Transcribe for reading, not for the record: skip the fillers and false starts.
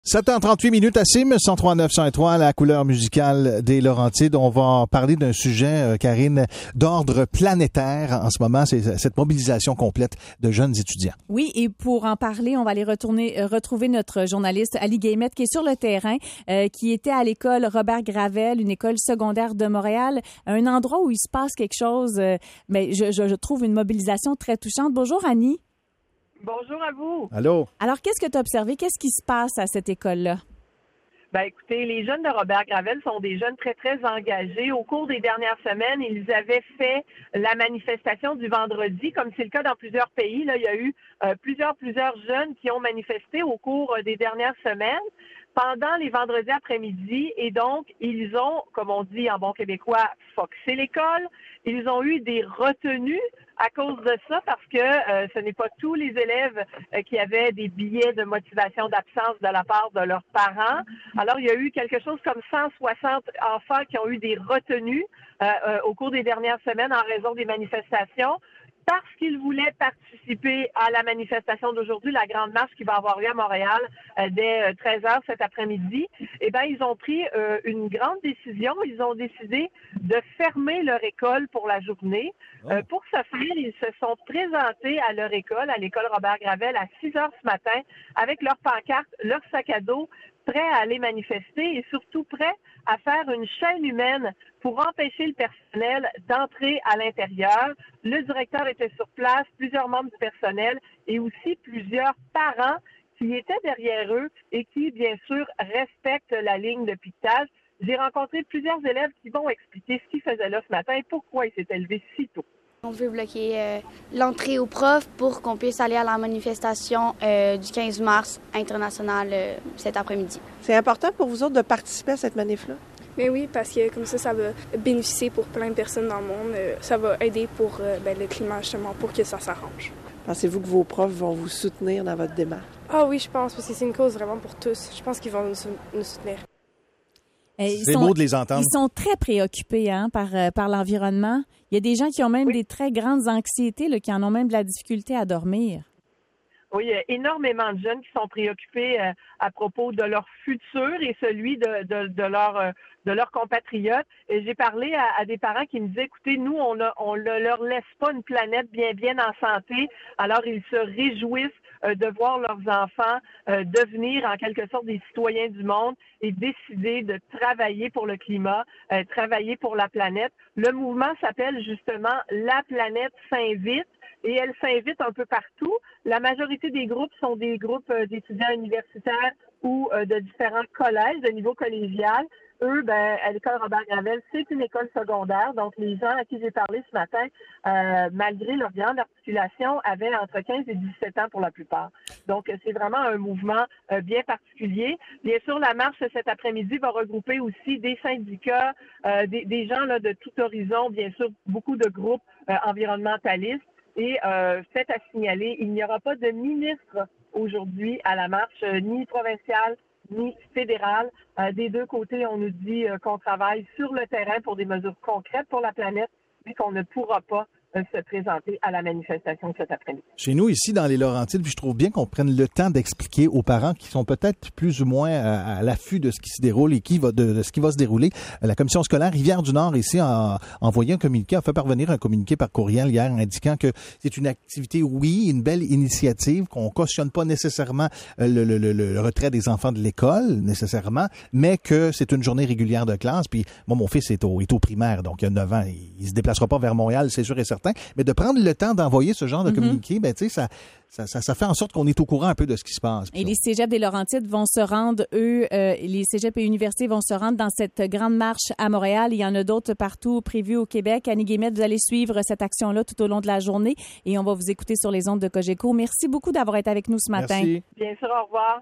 7h38 à CIM, 103.9, 103, la couleur musicale des Laurentides. On va parler d'un sujet, Karine, d'ordre planétaire en ce moment. C'est cette mobilisation complète de jeunes étudiants. Oui, et pour en parler, on va aller retrouver notre journaliste Ali Guillemette qui est sur le terrain, qui était à l'école Robert Gravel, une école secondaire de Montréal, un endroit où il se passe quelque chose, mais je trouve une mobilisation très touchante. Bonjour Annie. Bonjour à vous. Allô? Alors, qu'est-ce que tu as observé? Qu'est-ce qui se passe à cette école-là? Ben, écoutez, les jeunes de Robert Gravel sont des jeunes très, très engagés. Au cours des dernières semaines, ils avaient fait la manifestation du vendredi, comme c'est le cas dans plusieurs pays. Là, il y a eu plusieurs jeunes qui ont manifesté au cours des dernières semaines pendant les vendredis après-midi. Et donc, ils ont, comme on dit en bon québécois, foxé l'école. Ils ont eu des retenues à cause de ça, parce que ce n'est pas tous les élèves qui avaient des billets de motivation d'absence de la part de leurs parents. Alors, il y a eu quelque chose comme 160 enfants qui ont eu des retenues au cours des dernières semaines en raison des manifestations, parce qu'ils voulaient participer à la manifestation d'aujourd'hui, la grande marche qui va avoir lieu à Montréal dès 13h cet après-midi. Eh bien, ils ont pris une grande décision. Ils ont décidé de fermer leur école pour la journée. Pour ce faire, ils se sont présentés à leur école, à l'école Robert Gravel, à 6h ce matin, avec leurs pancartes, leur sac à dos, prêts à aller manifester et surtout prêts à faire une chaîne humaine pour empêcher le personnel d'entrer à l'intérieur. Le directeur était sur place, plusieurs membres du personnel et aussi plusieurs parents qui étaient derrière eux et qui, bien sûr, respectent la ligne de piquetage. J'ai rencontré plusieurs élèves qui vont expliquer ce qu'ils faisaient là ce matin et pourquoi ils s'étaient levés si tôt. On veut bloquer l'entrée aux profs pour qu'on puisse aller à la manifestation du 15 mars internationale cet après-midi. C'est important pour vous autres de participer à cette manif-là? Mais oui, parce que comme ça va bénéficier pour plein de personnes dans le monde. Ça va aider pour le climat, justement, pour que ça s'arrange. Pensez-vous que vos profs vont vous soutenir dans votre démarche? Ah oui, je pense, parce que c'est une cause vraiment pour tous. Je pense qu'ils vont nous soutenir. C'est beau de les entendre. Ils sont très préoccupés par l'environnement. Il y a des gens qui ont même des très grandes anxiétés, là, qui en ont même de la difficulté à dormir. Oui, il y a énormément de jeunes qui sont préoccupés à propos de leur futur et celui de leurs compatriotes. Et j'ai parlé à des parents qui me disaient, écoutez, nous, on ne leur laisse pas une planète bien en santé. Alors, ils se réjouissent de voir leurs enfants devenir en quelque sorte des citoyens du monde et décider de travailler pour le climat, travailler pour la planète. Le mouvement s'appelle justement La planète s'invite. Et elle s'invite un peu partout. La majorité des groupes sont des groupes d'étudiants universitaires ou de différents collèges de niveau collégial. Eux, à l'école Robert Gravel, c'est une école secondaire. Donc, les gens à qui j'ai parlé ce matin, malgré leur grande articulation, avaient entre 15 et 17 ans pour la plupart. Donc, c'est vraiment un mouvement bien particulier. Bien sûr, la marche cet après-midi va regrouper aussi des syndicats, des gens là de tout horizon, bien sûr, beaucoup de groupes environnementalistes. Et fait à signaler, il n'y aura pas de ministre aujourd'hui à la marche, ni provinciale, ni fédérale. Des deux côtés, on nous dit qu'on travaille sur le terrain pour des mesures concrètes pour la planète, mais qu'on ne pourra pas se présenter à la manifestation cet après-midi. Chez nous, ici, dans les Laurentides, puis je trouve bien qu'on prenne le temps d'expliquer aux parents qui sont peut-être plus ou moins à l'affût de ce qui se déroule et de ce qui va se dérouler. La commission scolaire Rivière-du-Nord, ici, a envoyé un communiqué, a fait parvenir un communiqué par courriel hier indiquant que c'est une activité, oui, une belle initiative, qu'on cautionne pas nécessairement le retrait des enfants de l'école, nécessairement, mais que c'est une journée régulière de classe. Puis moi, mon fils est au primaire, donc il a 9 ans. Il se déplacera pas vers Montréal, c'est sûr et certain. Mais de prendre le temps d'envoyer ce genre de communiqué, tu sais, ça fait en sorte qu'on est au courant un peu de ce qui se passe. Et les cégeps des Laurentides vont se rendre, les cégeps et universités vont se rendre dans cette grande marche à Montréal. Il y en a d'autres partout prévues au Québec. Annie Guillemette, vous allez suivre cette action-là tout au long de la journée et on va vous écouter sur les ondes de Cogeco. Merci beaucoup d'avoir été avec nous ce matin. Merci. Bien sûr, au revoir.